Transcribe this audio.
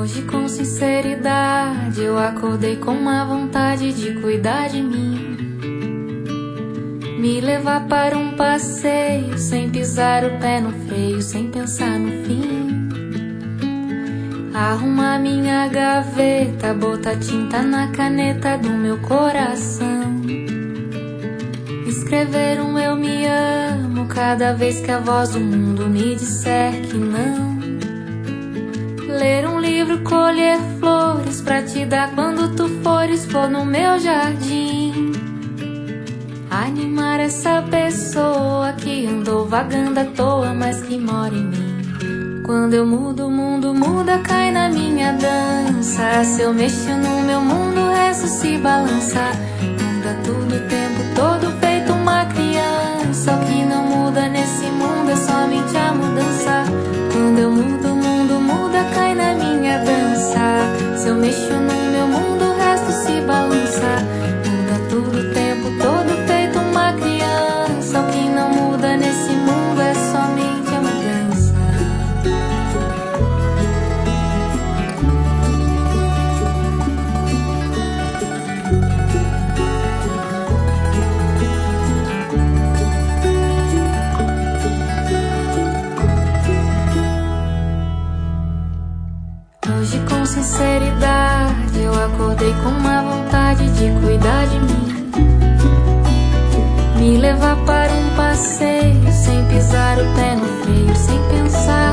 Hoje com sinceridade eu acordei com uma vontade de cuidar de mim, me levar para um passeio sem pisar o pé no freio, sem pensar no fim. Arrumar minha gaveta, botar tinta na caneta do meu coração, escrever um eu me amo cada vez que a voz do mundo me disser que não. Ler um livro, colher flores pra te dar quando tu fores pôr no meu jardim. Animar essa pessoa que andou vagando à toa, mas que mora em mim. Quando eu mudo, o mundo muda, cai na minha dança. Se eu mexo no meu mundo, o resto se balança. Muda tudo o tempo todo, feito uma criança. O que não muda nesse mundo é somente a mudança. Quando eu mudo, o mundo muda, cai na minha dança. Se eu mexo no meu mundo, o resto se balança. Muda tudo o tempo todo, feito uma criança. O que não muda nesse mundo é somente a mudança. Hoje com sinceridade eu acordei com uma vontade de cuidar de mim, me levar para um passeio sem pisar o pé no freio, sem pensar